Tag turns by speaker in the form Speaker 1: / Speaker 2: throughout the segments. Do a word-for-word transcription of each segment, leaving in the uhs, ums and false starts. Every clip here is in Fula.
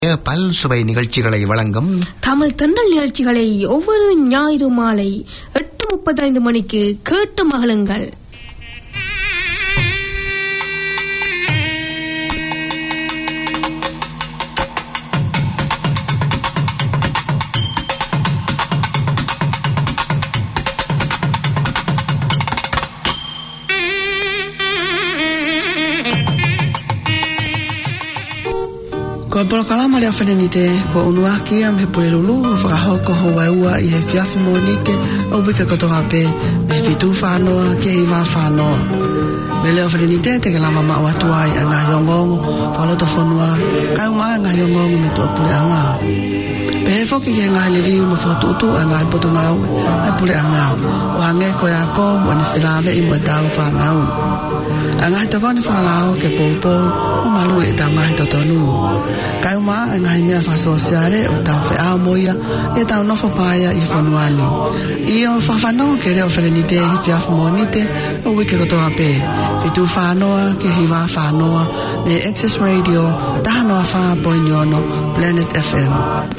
Speaker 1: பல் சுவை நிகழ்ச்சிகளை வழங்கும்
Speaker 2: தமிழ் தென்றல் நிகழ்ச்சிகளை ஒவ்வொரு ஞாயிறு மாலை எட்டு முப்பத்தைந்து மணிக்கு கேட்டு மகிழுங்கள்.
Speaker 3: Ko polo kalama le afenite ko unua ki am he pulelu fa ho ko ho wa ua I he fiafi monite o bika ko tonga pe me fitu fa no ke I ma fa no me le afenite te ke lama ma wa tuai ana yongong fa lo to fonua ka ma na yongong me to pule anga pe fo ki ke nga le ri mo fa tu tu ana po to na ai pule anga wa nge ko ya ko mo ne filave I mo ta fa na anga to ko ni fa lao ke po po o malu e ta nga to to nu kai ma nga I mea fa sociale o ta fe a moia e ta no fa paia I fanuani I o fa fa no ke re o ferenite I fia monite o we ke to ape fitu fa no ke hi va fa no me Access Radio ta no fa poinyono Planet F M.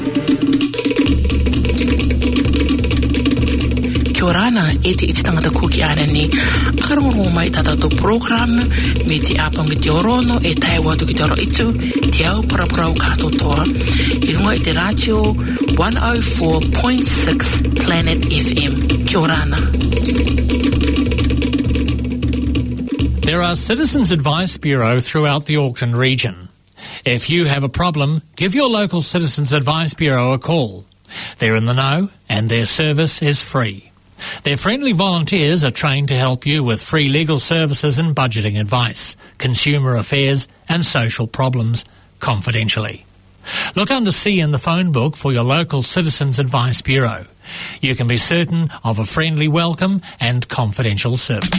Speaker 4: Rana eti iti tangata kuki ana ni akarongo mai tata to program me ti apang ti orono e tai watu ki toro itu ti au para para kato toa ilunga iti radio one oh four point six Planet F M. Kia orana.
Speaker 5: There are Citizens Advice Bureau throughout the Auckland region. If you have a problem, give your local Citizens Advice Bureau a call. They're in the know and their service is free. Their friendly volunteers are trained to help you with free legal services and budgeting advice, consumer affairs and social problems confidentially. Look under C in the phone book for your local Citizens Advice Bureau. You can be certain of a friendly welcome and confidential service.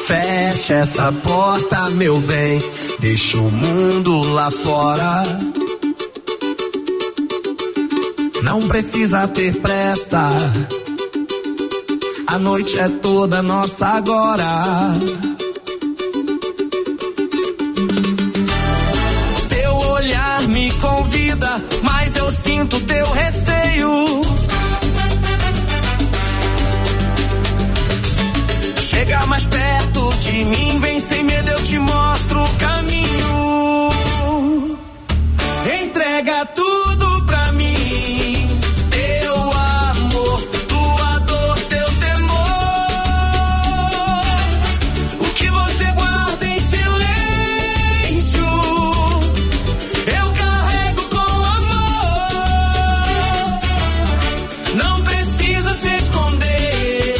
Speaker 6: Fecha essa porta, meu bem, deixa o mundo lá fora. Não precisa ter pressa, a noite é toda nossa agora. Teu olhar me convida, mas eu sinto teu receio. Chega mais perto de mim, vem sem medo, eu te mostro o caminho. Entrega tudo pra mim, teu amor, tua dor, teu temor. O que você guarda em silêncio, eu carrego com amor. Não precisa se esconder,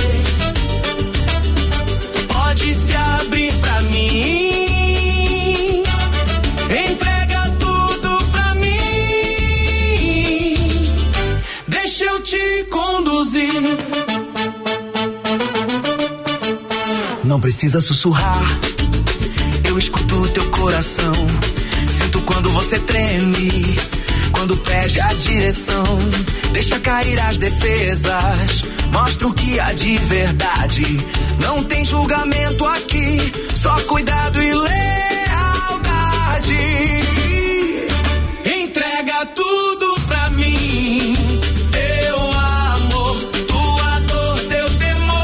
Speaker 6: pode se abrir pra mim. Entrega tudo pra mim, deixa eu te conduzir. Não precisa sussurrar, eu escuto teu coração. Sinto quando você treme, quando pede a direção. Deixa cair as defesas, mostra o que há de verdade. Não tem julgamento aqui, só cuidado e lealdade. Entrega tudo pra mim, teu amor, tua dor, teu temor.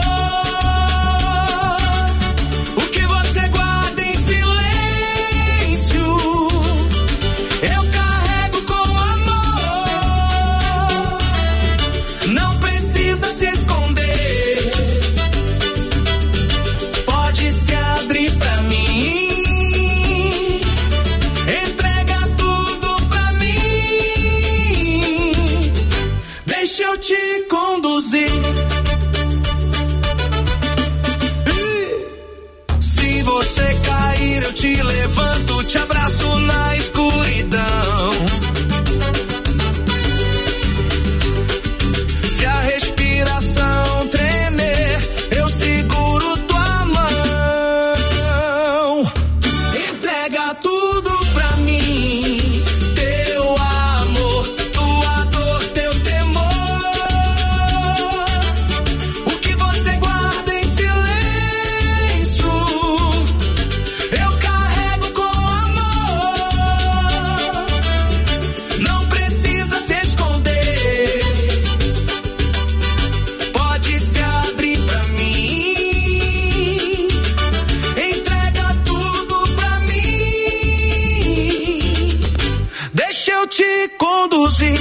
Speaker 6: O que você guarda em silêncio, eu carrego com amor. Não precisa se esconder, pode se abrir pra mim. Entrega tudo pra mim, deixa eu te conduzir. Se você cair, eu te levanto, te abraço na escuridão. Se a respiração tremer, eu seguro tua mão. Entrega tudo pra mim, teu amor, tua dor, teu temor. O que você guarda em silêncio, eu carrego com amor. Não precisa se esconder, pode se abrir pra mim. Entrega tudo pra mim, deixa eu te conduzir.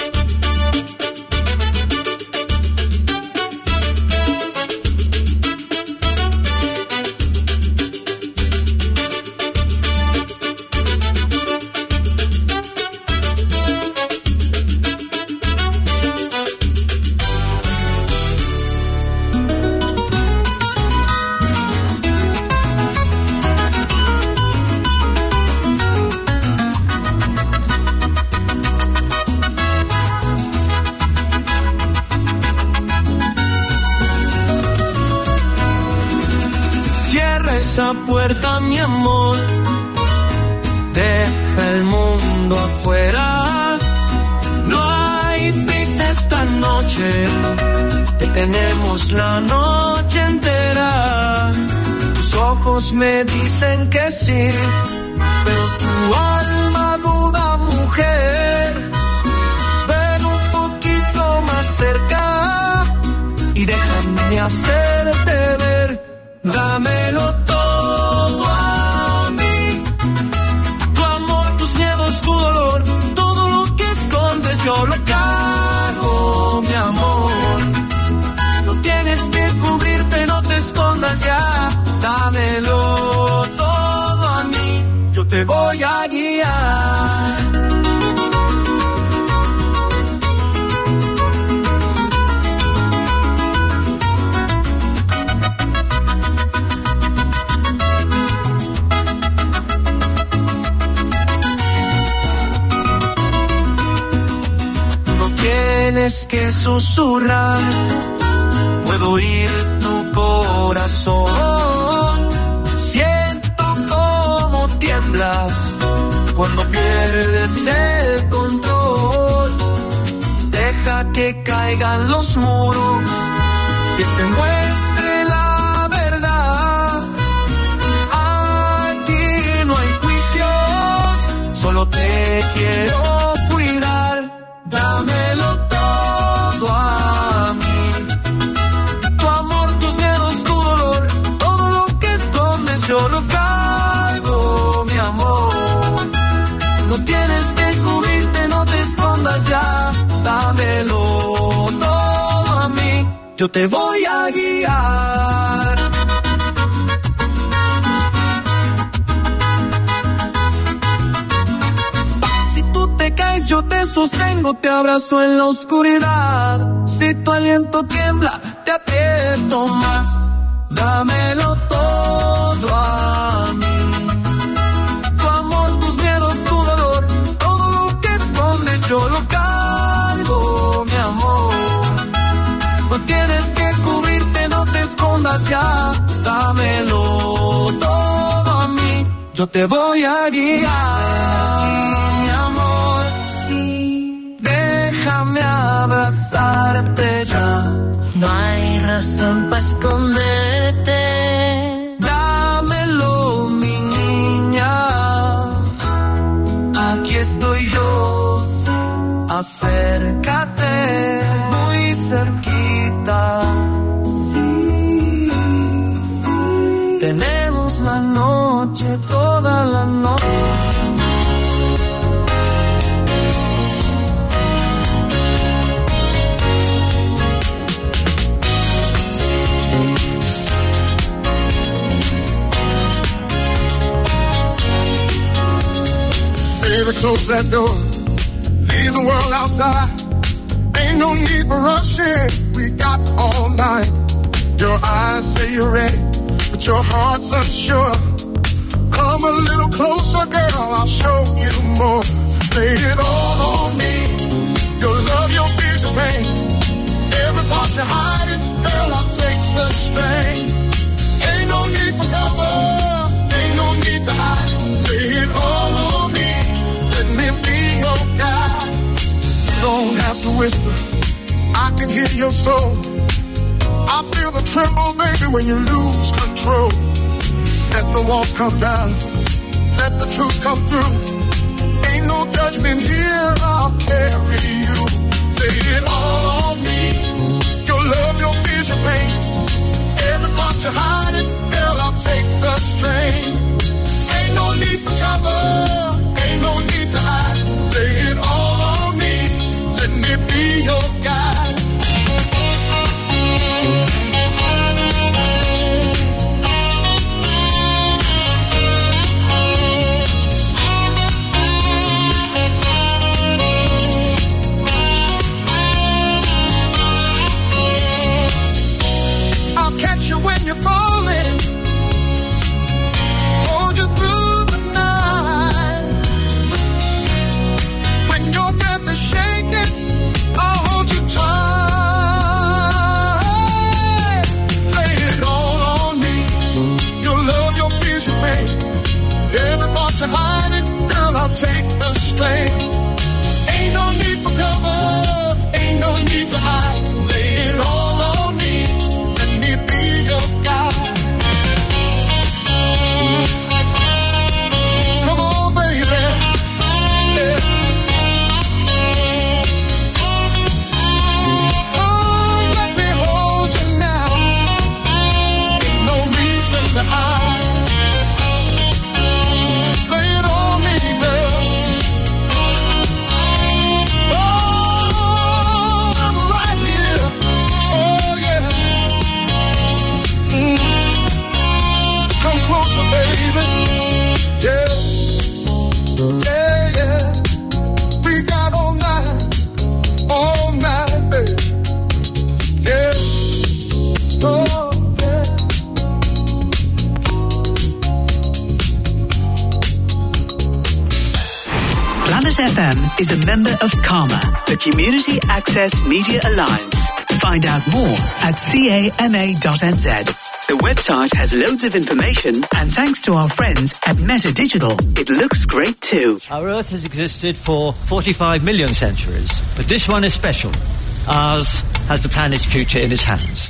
Speaker 6: Cierra esa puerta, mi amor, deja el mundo afuera. No hay prisa esta noche, que tenemos la noche entera. Tus ojos me dicen que sí, pero tu alma duda, mujer. Ven un poquito más cerca y déjame hacerte ver. Dámelo todo a mí, tu amor, tus miedos, tu dolor, todo lo que escondes yo lo cargo, mi amor. No tienes que cubrirte, no te escondas ya. Dámelo todo a mí, yo te voy a guiar. Tienes que susurrar, puedo oír tu corazón. caigan los muros, que se muestre la verdad. Aquí no hay juicios, solo te quiero cuidar. Dámelo todo a mí, tu amor, tus miedos, tu dolor, todo lo que escondes yo lo cargo, mi amor. No tienes que cubrirte, no te escondas ya, dámelo todo a mí, yo te voy a guiar. Si tú te caes, yo te sostengo, te abrazo en la oscuridad. Si tu aliento tiembla, te aprieto más. Dámelo todo a mí, tu amor, tus miedos, tu dolor, todo lo que escondes yo lo cargo, mi amor. No tienes que cubrirte, no te escondas ya, dámelo todo a mí, yo te voy a guiar, mi amor. Sí, déjame abrazarte ya.
Speaker 7: No hay razón para esconderte.
Speaker 6: Dámelo, mi niña. Aquí estoy yo, sí. Acércate, muy cerquita. Sí, sí. Tenemos la noche, toda la noche.
Speaker 8: Baby, close that door. Leave the world outside. Ain't no need for rushing. We got all night. Your eyes say you're ready, but your heart's unsure. Come a little closer, girl. I'll show you more. Lay it all on me. Your love, your fears, your pain. Every part you hide it, girl. I'll take the strain. Ain't no need for cover. Ain't no need to hide. Lay it all on me. Let me be your guide. You don't have to whisper. I can hear your soul. I feel the tremble, baby, when you lose control. Let the walls come down. Let the truth come through. Ain't no judgment here. I'll carry you. Lay it all on me. Your love, your fears, your pain. Every part you hide it, girl, I'll take the strain. Ain't no need for cover. Ain't no need to hide. Lay it all on me. Let me be your guide. I'll catch you when you're falling. Hold you through the night. When your breath is shaking, I'll hold you tight. Lay it all on me. Your love, your fears, your pain. Every part you hide it, girl, I'll take the strain. Ain't no need for cover. Ain't no need to hide. Lay it all on me. Let me be your guide. Come on, baby. Yeah. Oh, let me hold you now. Ain't no reason to hide. Lay it on me, girl. Oh, I'm right here. Oh, yeah. Mm. Come closer, baby. Yeah. Yeah, yeah. We got all night. All night, baby. Yeah. Oh, yeah.
Speaker 9: Planet F M is a member of CAMA, the Community Access Media Alliance. Find out more at cama dot n z. The website has loads of information, and thanks to our friends at Meta Digital, it looks great too.
Speaker 10: Our Earth has existed for forty-five million centuries, but this one is special. Ours has the planet's future in its hands.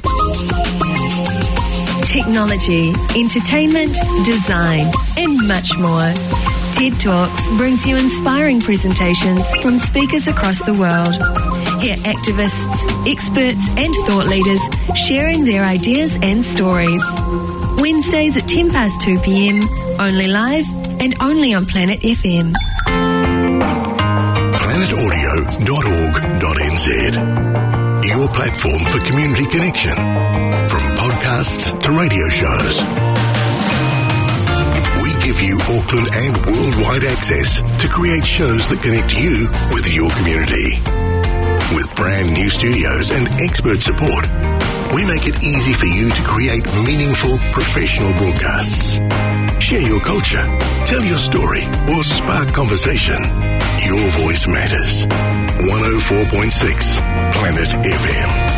Speaker 11: Technology, entertainment, design, and much more. TED Talks brings you inspiring presentations from speakers across the world. Hear activists, experts, and thought leaders sharing their ideas and stories. Wednesdays at ten past two p.m, only live and only on Planet F M.
Speaker 12: planet audio dot org dot n z. Your platform for community connection. From podcasts to radio shows. We give you Auckland and worldwide access to create shows that connect you with your community. With brand new studios and expert support, we make it easy for you to create meaningful professional broadcasts. Share your culture, tell your story, or spark conversation. Your voice matters. one oh four point six Planet F M.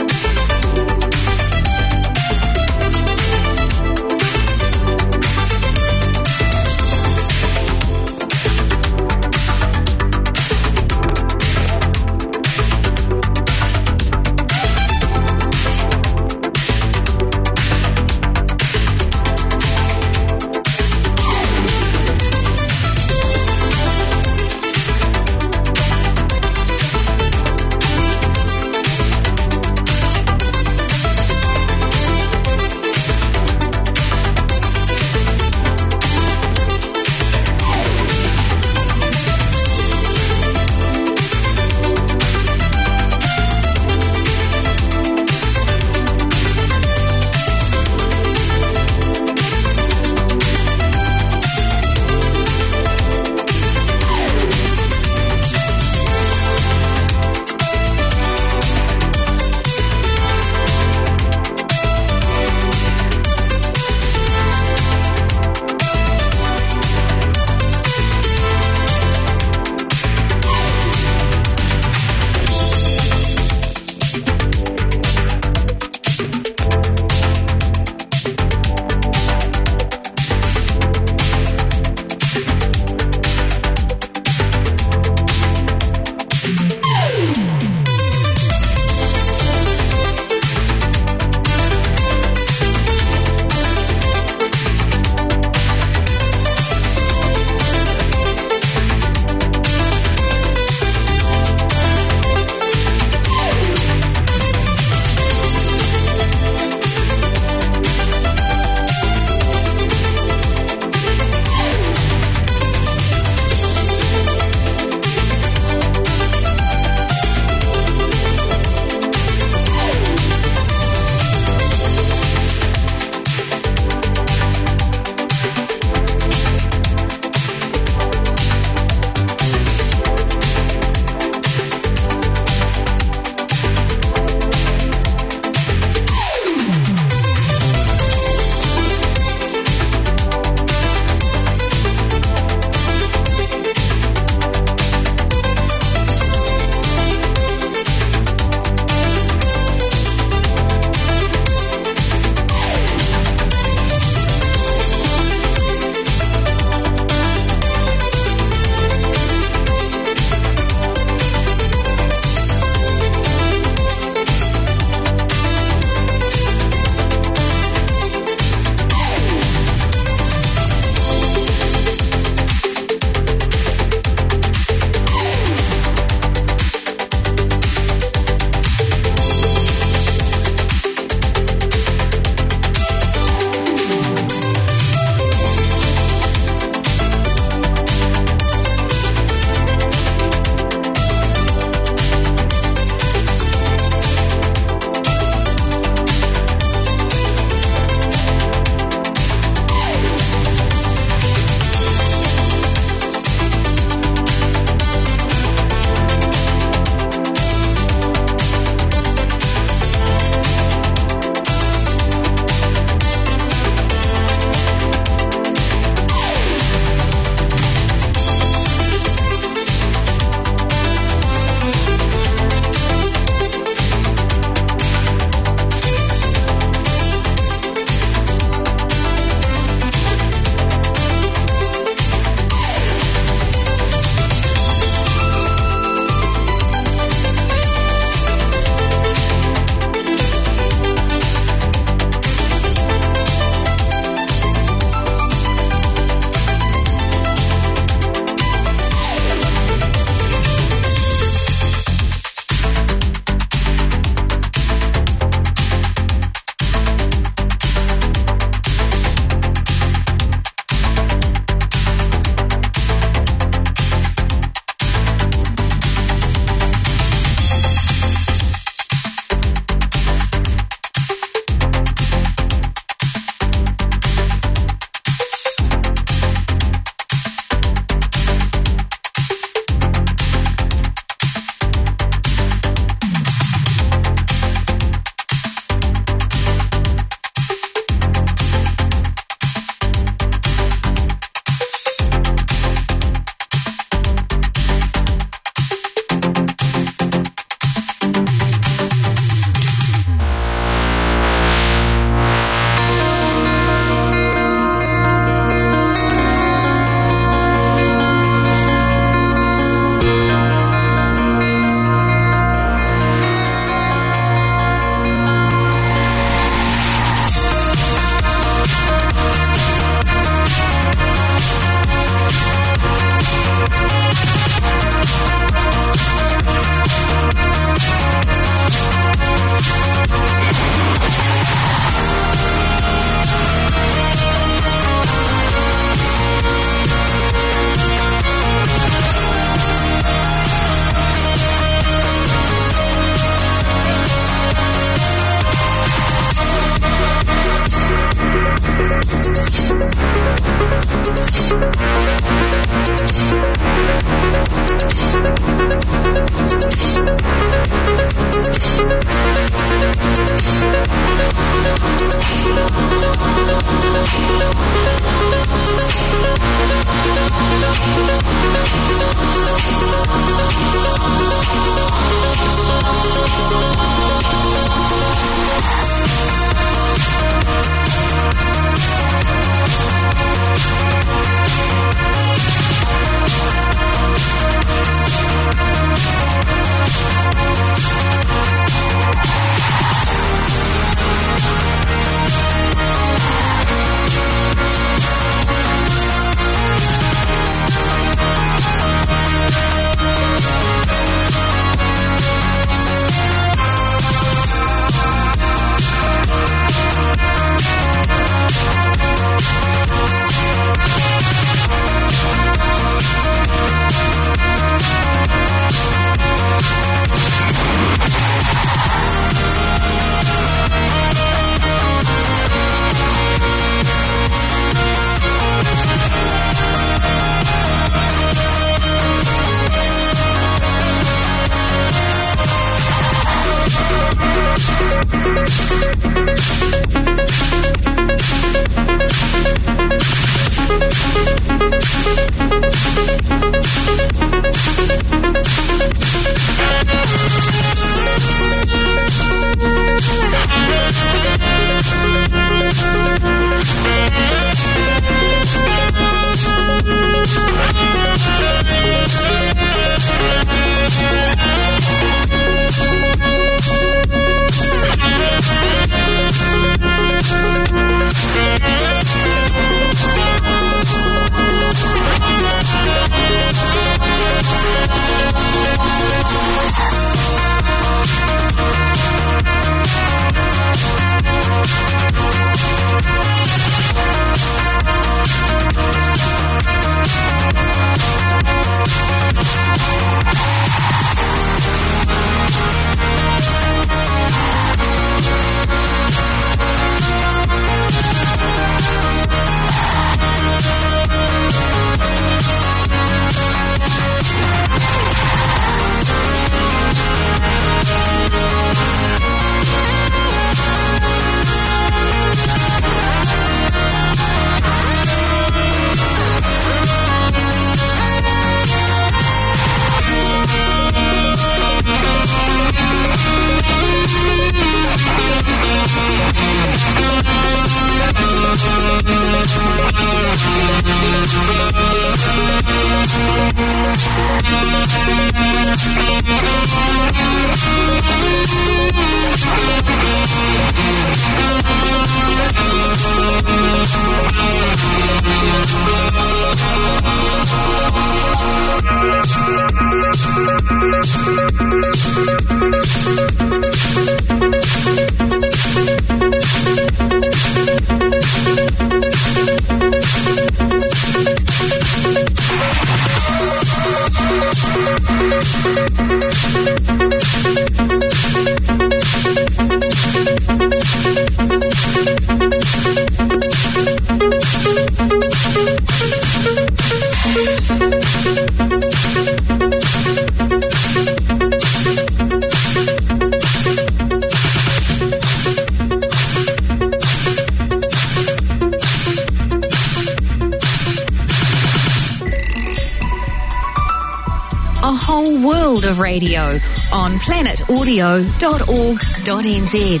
Speaker 13: Of radio on planet audio dot org dot n z.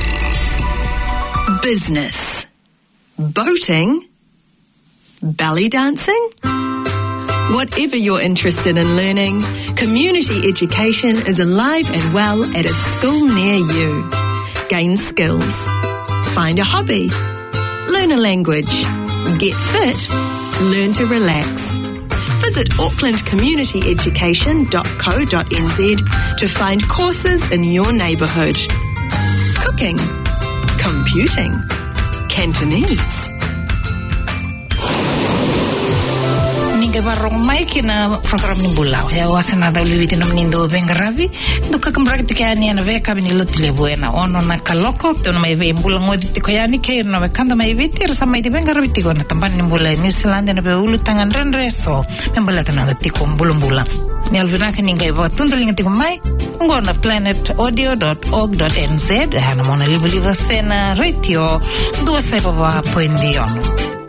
Speaker 11: Business. Boating. Belly dancing. Whatever you're interested in learning, community education is alive and well at a school near you. Gain skills. Find a hobby. Learn a language. Get fit. Learn to relax. Visit auckland community education dot co dot n z to find courses in your neighbourhood. Cooking, computing, Cantonese.
Speaker 14: Ninga barong mai kina program ni bulau ya wasana da liwiti no mnindo bengaravi do ka kamra ke ani na ve ka bini lotile buena ono na kaloko to no mai ve mbula ngodi te koyani ke no ve kanda mai viti sa mai de bengaravi ti gona tamban ni mbula New Zealand na be ulu tangan renreso membala tana ti ko mbula mbula ni alvina ke ninga ba tundalinga ti ko mai ngona planet audio dot org dot n z ana mona libuli sena radio do sai pa poindi ono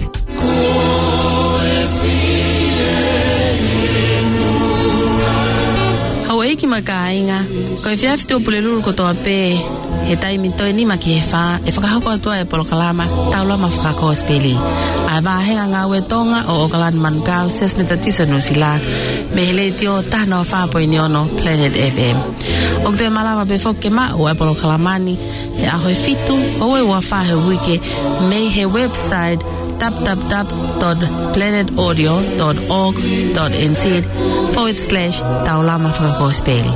Speaker 15: Hawaii ki makainga ko fia fito pulelu ko to pe e tai mi to ni makefa e faka ko to e polo kalama taulo ma faka ko speli a ba henga nga we tonga o kalan man ka ses metatisa no sila mele tio ta no fa po ni ono Planet F M o de malama be fokke ma o e polo kalamani e a ho fitu o we wa fa he wiki me he website w w w dot planet audio dot org dot n z forward slash taulama whakakospeli.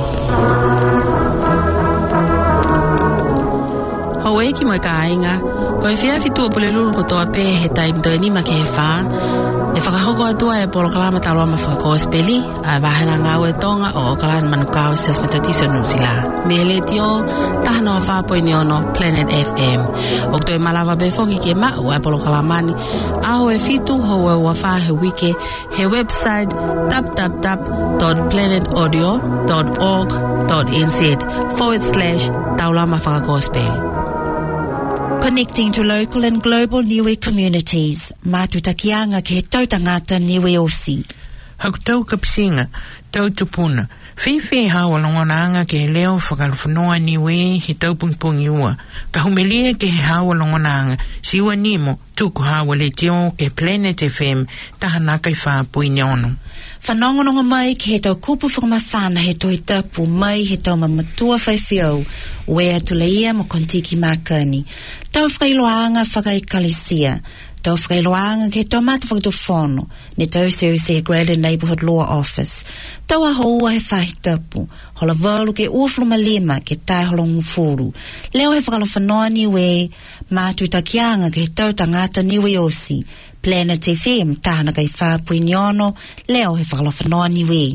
Speaker 15: Hawaii ki mai ka ainga, ko e whia fitua pole lulu ko toa pe he taim toi ni ma ke he wha, e whakahoko atua e polo kalama taulama whakakospeli, a wahena ngau e tonga o kalan manukau ses metatiso nusila. Me le tio, tahano a whapo ini ono Planet F M. O toi malawa be foki ke ma o e polo kalamani, aho e fitu ho e ua wha he wiki, he website w w w dot planet audio dot org dot n z forward slash taulama whakakospeli.
Speaker 16: Connecting to local and global niue communities. Mātutakianga ke he tautangata niue osi.
Speaker 17: Hautau kapsinga, tau tupuna. Whiwhi hawa longonanga ke he leo whakaluwhanoa niue he taupungpungi ua. Ka humelia ke he hawa longonanga, siwa nimo, tuku hawa le tio ke Planet F M, tahana kai wha puini ono.
Speaker 16: Whanongononga mai ki he tau kupu whakamawhana he toi tapu mai he tau mamatua whaiwhiau wea tuleia mo kontiki makani. Tau whailoanga whakaikalisia. Tau whailoanga ki he tau mata whakatofono ne tau Seriously Graded Neighbourhood Law Office. Tau a hoa he whahi tapu. Hola walu ke uaflu malema ke tai holongu furu. Leo he whakalowhanoa niwe mātu takianga ke he tau tangata niwe osi. Planet F M tahana kai whāpui ni ono, leo he whakalowhanoa niwe.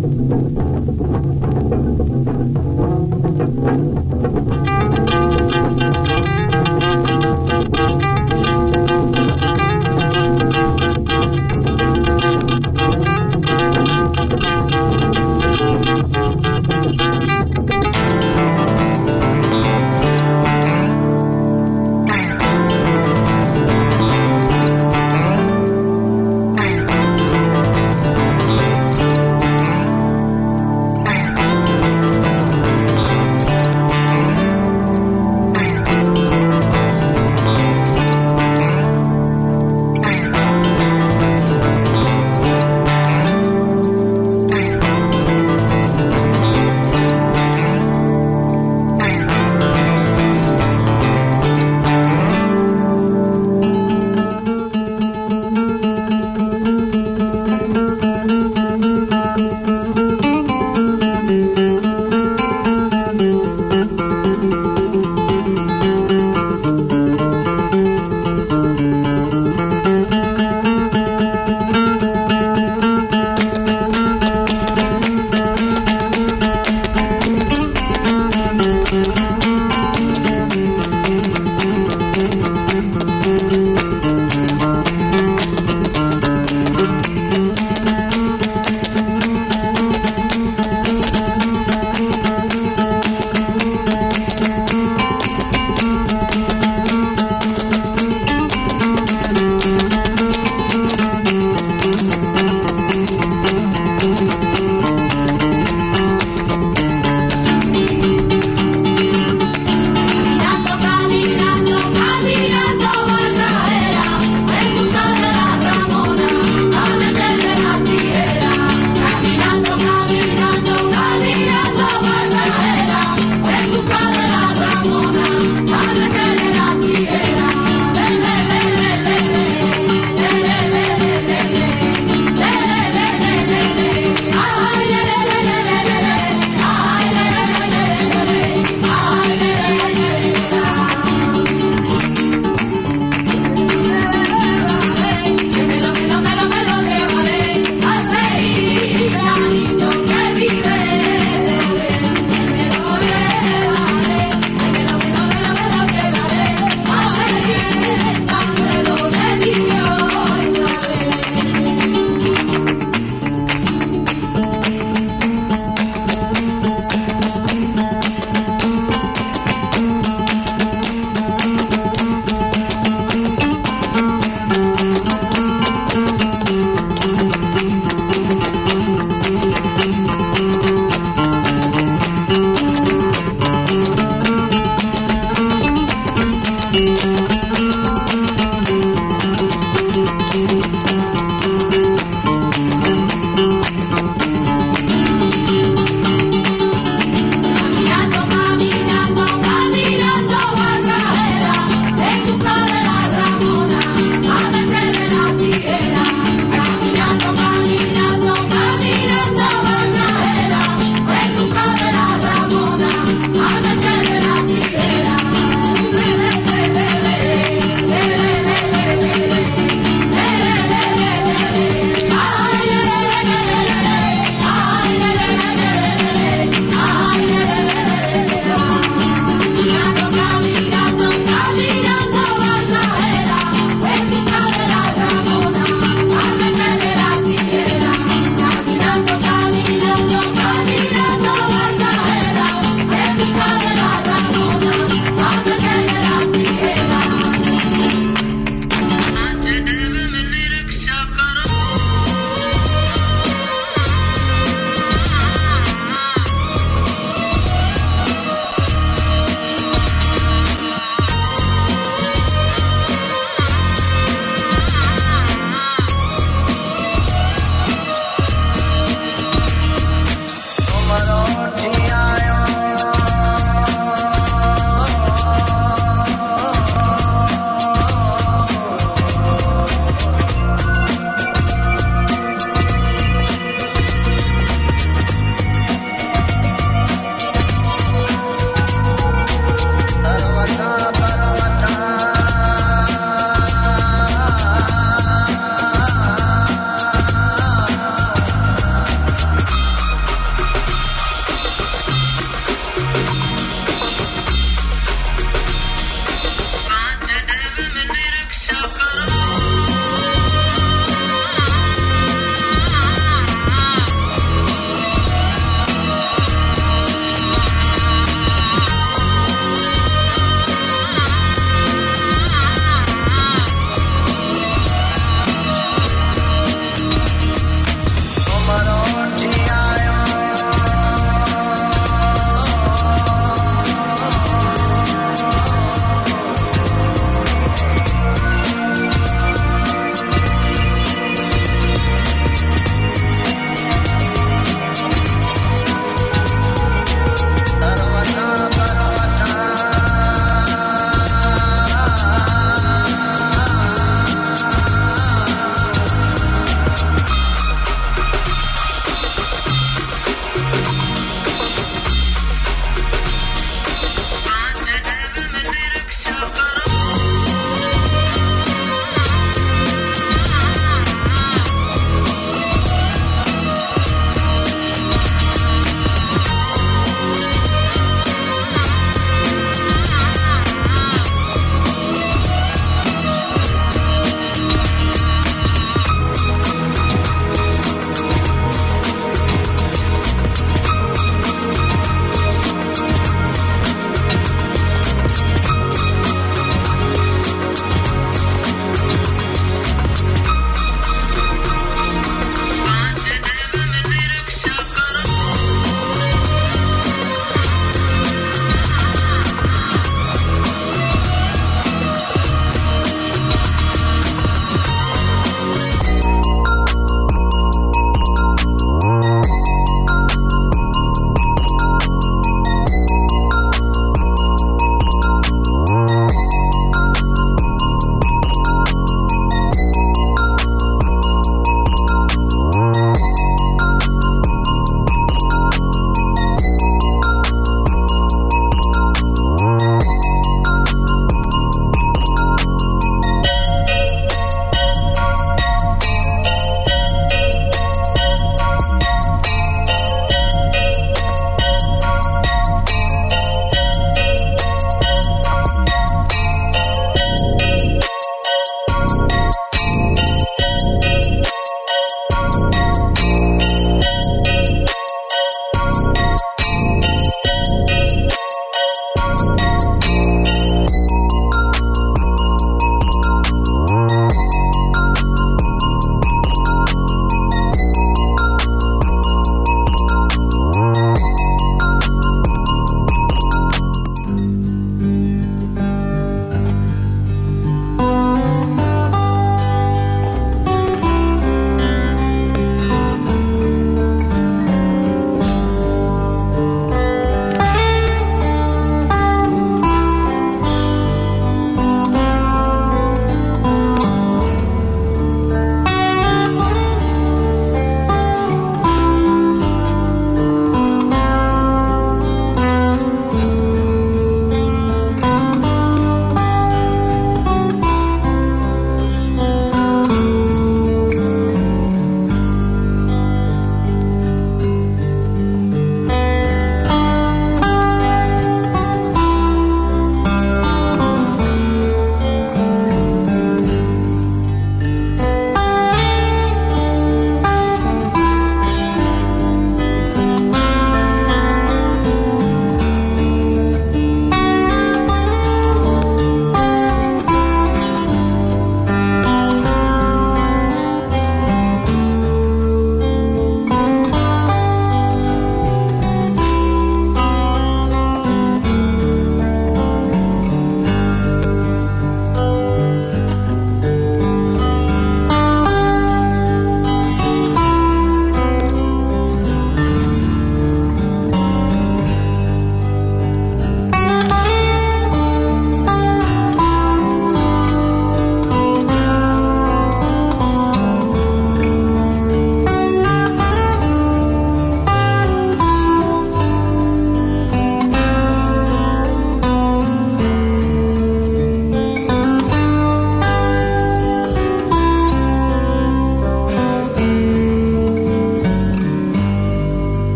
Speaker 18: Thank you.